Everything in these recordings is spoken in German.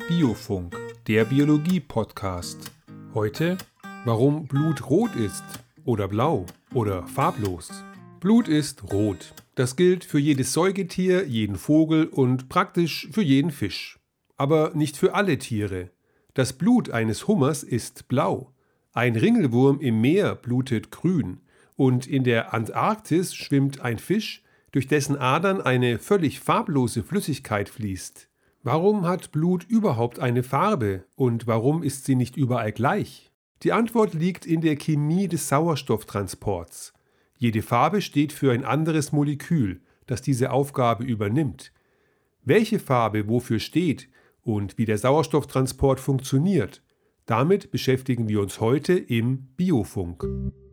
Biofunk, der Biologie-Podcast. Heute, warum Blut rot ist oder blau oder farblos. Blut ist rot. Das gilt für jedes Säugetier, jeden Vogel und praktisch für jeden Fisch. Aber nicht für alle Tiere. Das Blut eines Hummers ist blau. Ein Ringelwurm im Meer blutet grün. Und in der Antarktis schwimmt ein Fisch, durch dessen Adern eine völlig farblose Flüssigkeit fließt. Warum hat Blut überhaupt eine Farbe und warum ist sie nicht überall gleich? Die Antwort liegt in der Chemie des Sauerstofftransports. Jede Farbe steht für ein anderes Molekül, das diese Aufgabe übernimmt. Welche Farbe wofür steht und wie der Sauerstofftransport funktioniert, damit beschäftigen wir uns heute im Biofunk.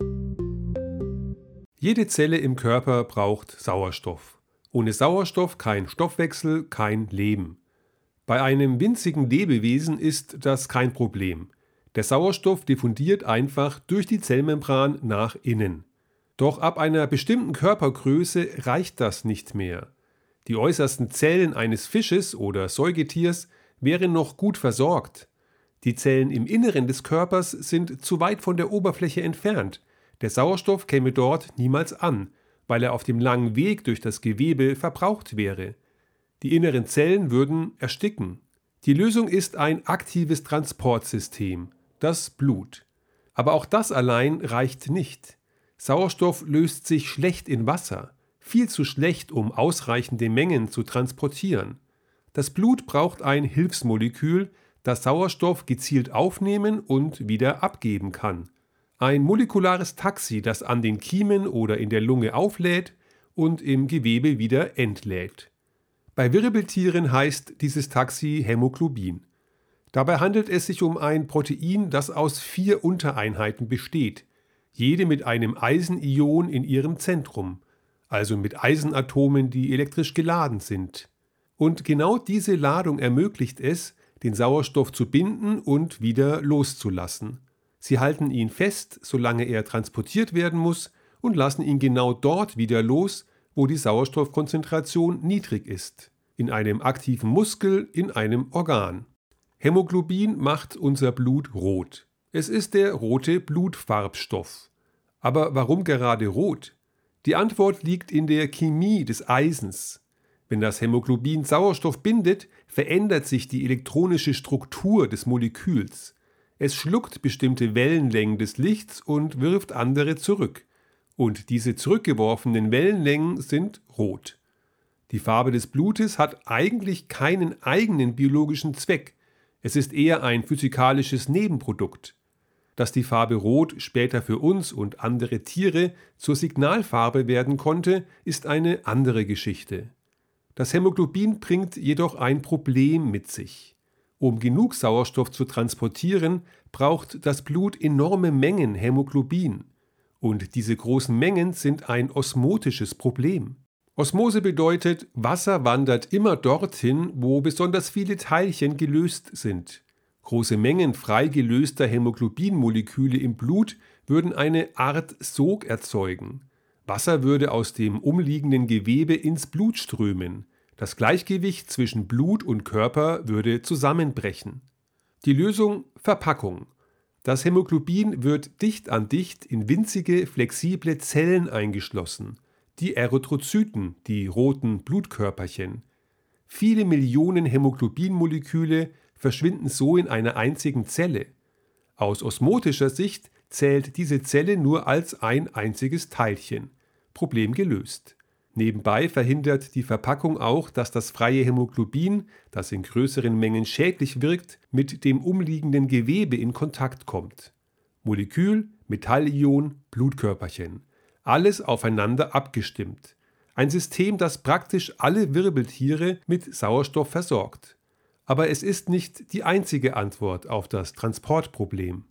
Jede Zelle im Körper braucht Sauerstoff. Ohne Sauerstoff kein Stoffwechsel, kein Leben. Bei einem winzigen Lebewesen ist das kein Problem. Der Sauerstoff diffundiert einfach durch die Zellmembran nach innen. Doch ab einer bestimmten Körpergröße reicht das nicht mehr. Die äußersten Zellen eines Fisches oder Säugetiers wären noch gut versorgt. Die Zellen im Inneren des Körpers sind zu weit von der Oberfläche entfernt. Der Sauerstoff käme dort niemals an, weil er auf dem langen Weg durch das Gewebe verbraucht wäre. Die inneren Zellen würden ersticken. Die Lösung ist ein aktives Transportsystem, das Blut. Aber auch das allein reicht nicht. Sauerstoff löst sich schlecht in Wasser, viel zu schlecht, um ausreichende Mengen zu transportieren. Das Blut braucht ein Hilfsmolekül, das Sauerstoff gezielt aufnehmen und wieder abgeben kann. Ein molekulares Taxi, das an den Kiemen oder in der Lunge auflädt und im Gewebe wieder entlädt. Bei Wirbeltieren heißt dieses Taxi Hämoglobin. Dabei handelt es sich um ein Protein, das aus 4 Untereinheiten besteht, jede mit einem Eisenion in ihrem Zentrum, also mit Eisenatomen, die elektrisch geladen sind. Und genau diese Ladung ermöglicht es, den Sauerstoff zu binden und wieder loszulassen. Sie halten ihn fest, solange er transportiert werden muss, und lassen ihn genau dort wieder los, wo die Sauerstoffkonzentration niedrig ist, in einem aktiven Muskel, in einem Organ. Hämoglobin macht unser Blut rot. Es ist der rote Blutfarbstoff. Aber warum gerade rot? Die Antwort liegt in der Chemie des Eisens. Wenn das Hämoglobin Sauerstoff bindet, verändert sich die elektronische Struktur des Moleküls. Es schluckt bestimmte Wellenlängen des Lichts und wirft andere zurück. Und diese zurückgeworfenen Wellenlängen sind rot. Die Farbe des Blutes hat eigentlich keinen eigenen biologischen Zweck. Es ist eher ein physikalisches Nebenprodukt. Dass die Farbe Rot später für uns und andere Tiere zur Signalfarbe werden konnte, ist eine andere Geschichte. Das Hämoglobin bringt jedoch ein Problem mit sich. Um genug Sauerstoff zu transportieren, braucht das Blut enorme Mengen Hämoglobin. Und diese großen Mengen sind ein osmotisches Problem. Osmose bedeutet, Wasser wandert immer dorthin, wo besonders viele Teilchen gelöst sind. Große Mengen frei gelöster Hämoglobinmoleküle im Blut würden eine Art Sog erzeugen. Wasser würde aus dem umliegenden Gewebe ins Blut strömen. Das Gleichgewicht zwischen Blut und Körper würde zusammenbrechen. Die Lösung: Verpackung. Das Hämoglobin wird dicht an dicht in winzige, flexible Zellen eingeschlossen. Die Erythrozyten, die roten Blutkörperchen. Viele Millionen Hämoglobinmoleküle verschwinden so in einer einzigen Zelle. Aus osmotischer Sicht zählt diese Zelle nur als ein einziges Teilchen. Problem gelöst. Nebenbei verhindert die Verpackung auch, dass das freie Hämoglobin, das in größeren Mengen schädlich wirkt, mit dem umliegenden Gewebe in Kontakt kommt. Molekül, Metallion, Blutkörperchen. Alles aufeinander abgestimmt. Ein System, das praktisch alle Wirbeltiere mit Sauerstoff versorgt. Aber es ist nicht die einzige Antwort auf das Transportproblem.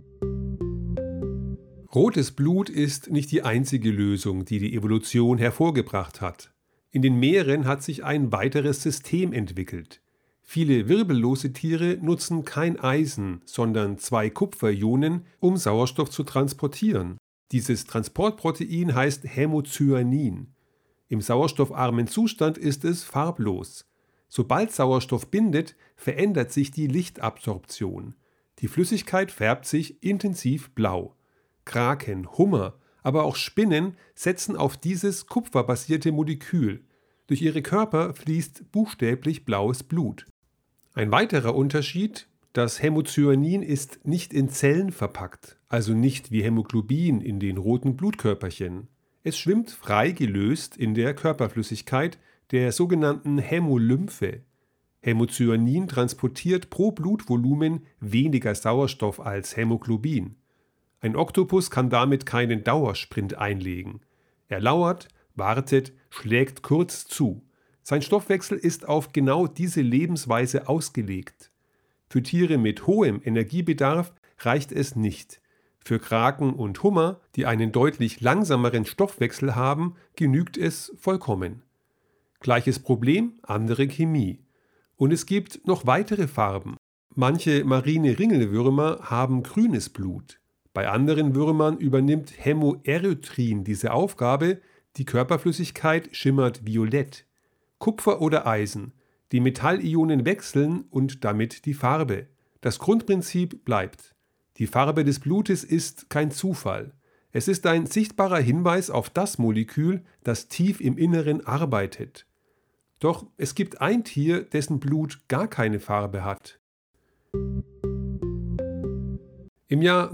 Rotes Blut ist nicht die einzige Lösung, die die Evolution hervorgebracht hat. In den Meeren hat sich ein weiteres System entwickelt. Viele wirbellose Tiere nutzen kein Eisen, sondern 2 Kupferionen, um Sauerstoff zu transportieren. Dieses Transportprotein heißt Hämocyanin. Im sauerstoffarmen Zustand ist es farblos. Sobald Sauerstoff bindet, verändert sich die Lichtabsorption. Die Flüssigkeit färbt sich intensiv blau. Kraken, Hummer, aber auch Spinnen setzen auf dieses kupferbasierte Molekül. Durch ihre Körper fließt buchstäblich blaues Blut. Ein weiterer Unterschied: Das Hämocyanin ist nicht in Zellen verpackt, also nicht wie Hämoglobin in den roten Blutkörperchen. Es schwimmt frei gelöst in der Körperflüssigkeit, der sogenannten Hämolymphe. Hämocyanin transportiert pro Blutvolumen weniger Sauerstoff als Hämoglobin. Ein Oktopus kann damit keinen Dauersprint einlegen. Er lauert, wartet, schlägt kurz zu. Sein Stoffwechsel ist auf genau diese Lebensweise ausgelegt. Für Tiere mit hohem Energiebedarf reicht es nicht. Für Kraken und Hummer, die einen deutlich langsameren Stoffwechsel haben, genügt es vollkommen. Gleiches Problem, andere Chemie. Und es gibt noch weitere Farben. Manche marine Ringelwürmer haben grünes Blut. Bei anderen Würmern übernimmt Hämoerythrin diese Aufgabe, die Körperflüssigkeit schimmert violett. Kupfer oder Eisen. Die Metallionen wechseln und damit die Farbe. Das Grundprinzip bleibt. Die Farbe des Blutes ist kein Zufall. Es ist ein sichtbarer Hinweis auf das Molekül, das tief im Inneren arbeitet. Doch es gibt ein Tier, dessen Blut gar keine Farbe hat. Im Jahr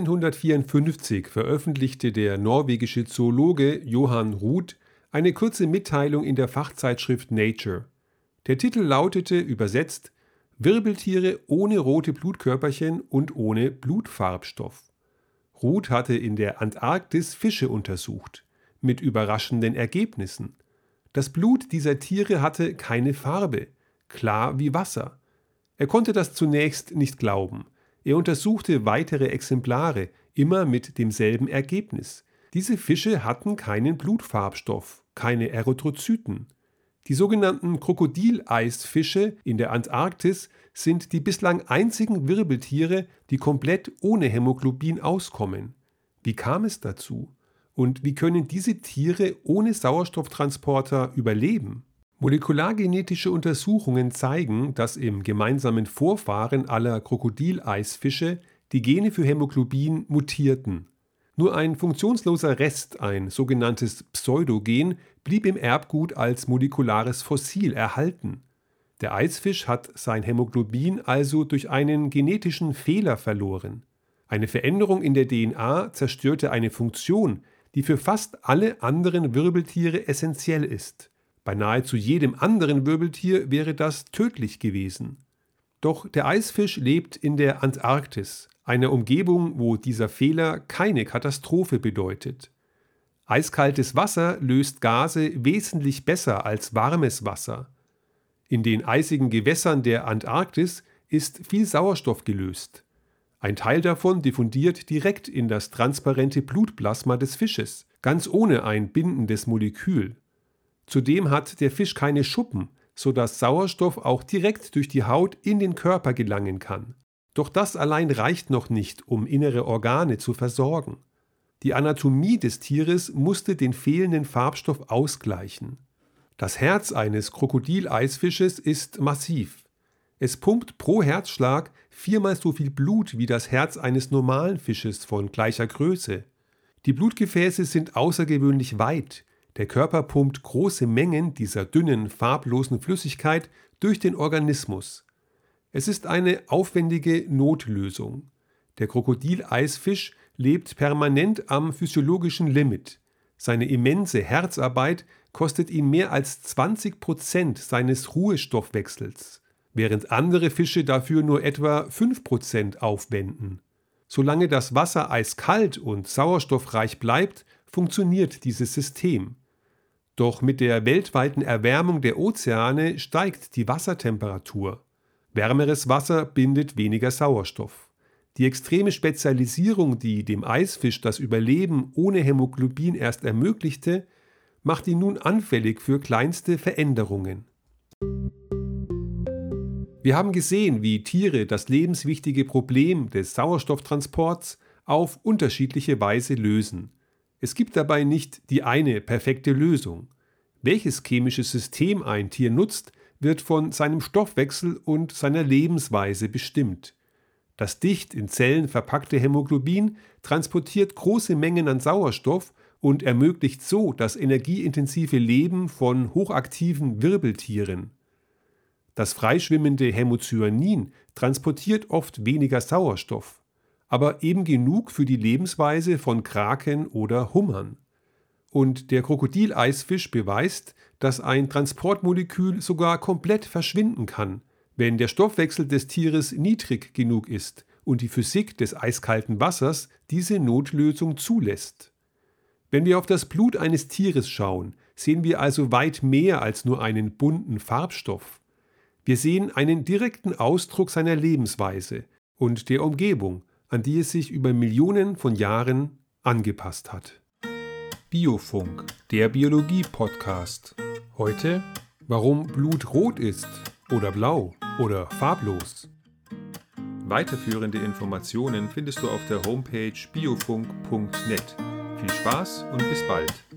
1954 veröffentlichte der norwegische Zoologe Johan Roth eine kurze Mitteilung in der Fachzeitschrift Nature. Der Titel lautete übersetzt: Wirbeltiere ohne rote Blutkörperchen und ohne Blutfarbstoff. Roth hatte in der Antarktis Fische untersucht, mit überraschenden Ergebnissen. Das Blut dieser Tiere hatte keine Farbe, klar wie Wasser. Er konnte das zunächst nicht glauben. Er untersuchte weitere Exemplare, immer mit demselben Ergebnis. Diese Fische hatten keinen Blutfarbstoff, keine Erythrozyten. Die sogenannten Krokodileisfische in der Antarktis sind die bislang einzigen Wirbeltiere, die komplett ohne Hämoglobin auskommen. Wie kam es dazu? Und wie können diese Tiere ohne Sauerstofftransporter überleben? Molekulargenetische Untersuchungen zeigen, dass im gemeinsamen Vorfahren aller Krokodileisfische die Gene für Hämoglobin mutierten. Nur ein funktionsloser Rest, ein sogenanntes Pseudogen, blieb im Erbgut als molekulares Fossil erhalten. Der Eisfisch hat sein Hämoglobin also durch einen genetischen Fehler verloren. Eine Veränderung in der DNA zerstörte eine Funktion, die für fast alle anderen Wirbeltiere essentiell ist. Bei nahezu jedem anderen Wirbeltier wäre das tödlich gewesen. Doch der Eisfisch lebt in der Antarktis, einer Umgebung, wo dieser Fehler keine Katastrophe bedeutet. Eiskaltes Wasser löst Gase wesentlich besser als warmes Wasser. In den eisigen Gewässern der Antarktis ist viel Sauerstoff gelöst. Ein Teil davon diffundiert direkt in das transparente Blutplasma des Fisches, ganz ohne ein bindendes Molekül. Zudem hat der Fisch keine Schuppen, sodass Sauerstoff auch direkt durch die Haut in den Körper gelangen kann. Doch das allein reicht noch nicht, um innere Organe zu versorgen. Die Anatomie des Tieres musste den fehlenden Farbstoff ausgleichen. Das Herz eines Krokodileisfisches ist massiv. Es pumpt pro Herzschlag 4-mal so viel Blut wie das Herz eines normalen Fisches von gleicher Größe. Die Blutgefäße sind außergewöhnlich weit. Der Körper pumpt große Mengen dieser dünnen, farblosen Flüssigkeit durch den Organismus. Es ist eine aufwendige Notlösung. Der Krokodileisfisch lebt permanent am physiologischen Limit. Seine immense Herzarbeit kostet ihn mehr als 20% seines Ruhestoffwechsels, während andere Fische dafür nur etwa 5% aufwenden. Solange das Wasser eiskalt und sauerstoffreich bleibt, funktioniert dieses System. Doch mit der weltweiten Erwärmung der Ozeane steigt die Wassertemperatur. Wärmeres Wasser bindet weniger Sauerstoff. Die extreme Spezialisierung, die dem Eisfisch das Überleben ohne Hämoglobin erst ermöglichte, macht ihn nun anfällig für kleinste Veränderungen. Wir haben gesehen, wie Tiere das lebenswichtige Problem des Sauerstofftransports auf unterschiedliche Weise lösen. Es gibt dabei nicht die eine perfekte Lösung. Welches chemische System ein Tier nutzt, wird von seinem Stoffwechsel und seiner Lebensweise bestimmt. Das dicht in Zellen verpackte Hämoglobin transportiert große Mengen an Sauerstoff und ermöglicht so das energieintensive Leben von hochaktiven Wirbeltieren. Das freischwimmende Hämocyanin transportiert oft weniger Sauerstoff, aber eben genug für die Lebensweise von Kraken oder Hummern. Und der Krokodileisfisch beweist, dass ein Transportmolekül sogar komplett verschwinden kann, wenn der Stoffwechsel des Tieres niedrig genug ist und die Physik des eiskalten Wassers diese Notlösung zulässt. Wenn wir auf das Blut eines Tieres schauen, sehen wir also weit mehr als nur einen bunten Farbstoff. Wir sehen einen direkten Ausdruck seiner Lebensweise und der Umgebung, an die es sich über Millionen von Jahren angepasst hat. Biofunk, der Biologie-Podcast. Heute, warum Blut rot ist oder blau oder farblos. Weiterführende Informationen findest du auf der Homepage biofunk.net. Viel Spaß und bis bald.